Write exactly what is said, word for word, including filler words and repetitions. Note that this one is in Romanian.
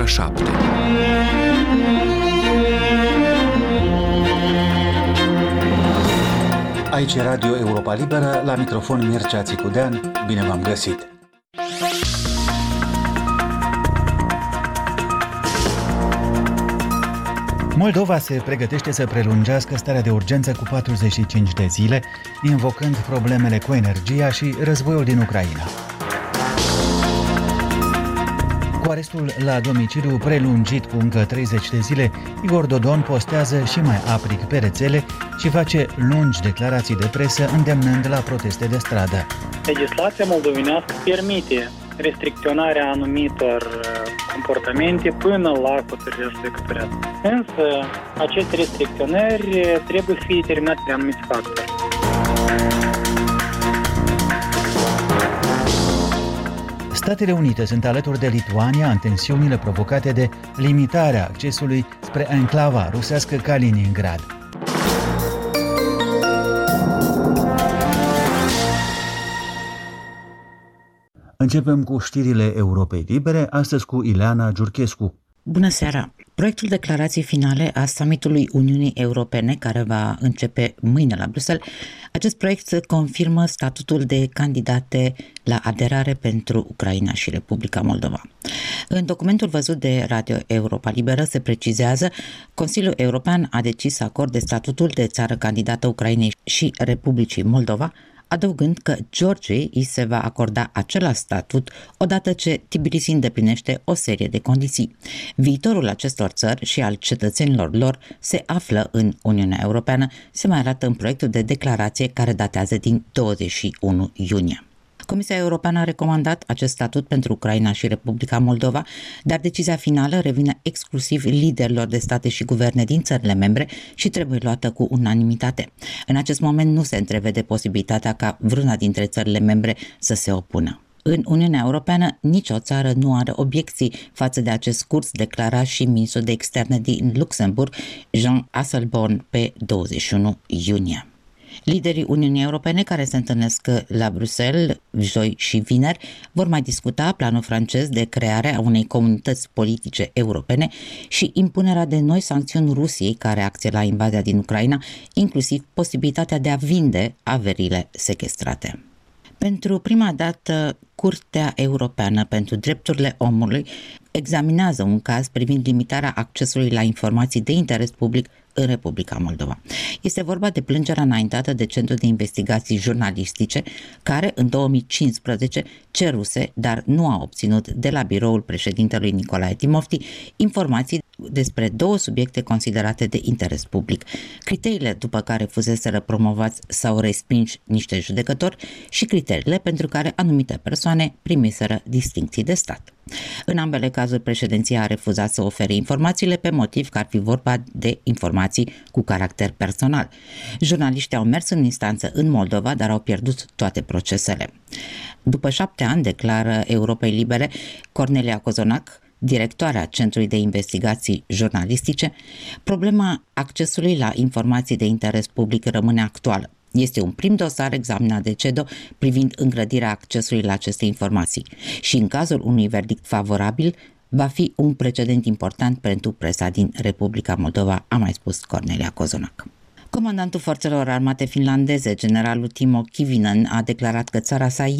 ora șapte. Aici e Radio Europa Liberă, la microfon Mircea Țicudean, bine v-am găsit! Moldova se pregătește să prelungească starea de urgență cu patruzeci și cinci de zile, invocând problemele cu energia și războiul din Ucraina. Cu arestul la domiciliu prelungit cu încă treizeci de zile, Igor Dodon postează și mai aprig pe rețele și face lungi declarații de presă îndemnând la proteste de stradă. Legislația moldovenească permite restricționarea anumitor comportamente până la hotărârea judecătorească. Însă, aceste restricționări trebuie să fie determinate de anumiți factori. Statele Unite sunt alături de Lituania în tensiunile provocate de limitarea accesului spre enclava rusească Kaliningrad. Începem cu știrile Europei Libere, astăzi cu Ileana Giurchescu. Bună seara! Proiectul declarației finale a summitului Uniunii Europene, care va începe mâine la Bruxelles, acest proiect confirmă statutul de candidate la aderare pentru Ucraina și Republica Moldova. În documentul văzut de Radio Europa Liberă se precizează: Consiliul European a decis să acorde statutul de țară candidată Ucrainei și Republicii Moldova, adăugând că Georgiei îi se va acorda același statut odată ce Tbilisi îndeplinește o serie de condiții. Viitorul acestor țări și al cetățenilor lor se află în Uniunea Europeană, se mai arată în proiectul de declarație care datează din douăzeci și unu iunie. Comisia Europeană a recomandat acest statut pentru Ucraina și Republica Moldova, dar decizia finală revine exclusiv liderilor de state și guverne din țările membre și trebuie luată cu unanimitate. În acest moment nu se întrevede posibilitatea ca vreuna dintre țările membre să se opună. În Uniunea Europeană, nicio țară nu are obiecții față de acest curs, declara și ministrul de externe din Luxemburg, Jean Asselborn, pe douăzeci și unu iunie. Liderii Uniunii Europene care se întâlnesc la Bruxelles joi și vineri vor mai discuta planul francez de creare a unei comunități politice europene și impunerea de noi sancțiuni Rusiei ca reacție la invazia din Ucraina, inclusiv posibilitatea de a vinde averile sechestrate. Pentru prima dată, Curtea Europeană pentru Drepturile Omului examinează un caz privind limitarea accesului la informații de interes public în Republica Moldova. Este vorba de plângerea înaintată de Centrul de Investigații Jurnalistice, care în două mii cincisprezece ceruse, dar nu a obținut de la biroul președintelui Nicolae Timofti informații despre două subiecte considerate de interes public: criteriile după care fuseseră promovați sau respinși niște judecători și criteriile pentru care anumite persoane primiseră distincții de stat. În ambele cazuri, președinția a refuzat să ofere informațiile pe motiv că ar fi vorba de informații cu caracter personal. Jurnaliștii au mers în instanță în Moldova, dar au pierdut toate procesele. După șapte ani, declară Europei Libere Cornelia Cozonac, directoarea Centrului de Investigații Jurnalistice, problema accesului la informații de interes public rămâne actuală. Este un prim dosar examinat de CEDO privind îngrădirea accesului la aceste informații și, în cazul unui verdict favorabil, va fi un precedent important pentru presa din Republica Moldova, a mai spus Cornelia Cozonac. Comandantul forțelor armate finlandeze, generalul Timo Kivinen, a declarat că țara sa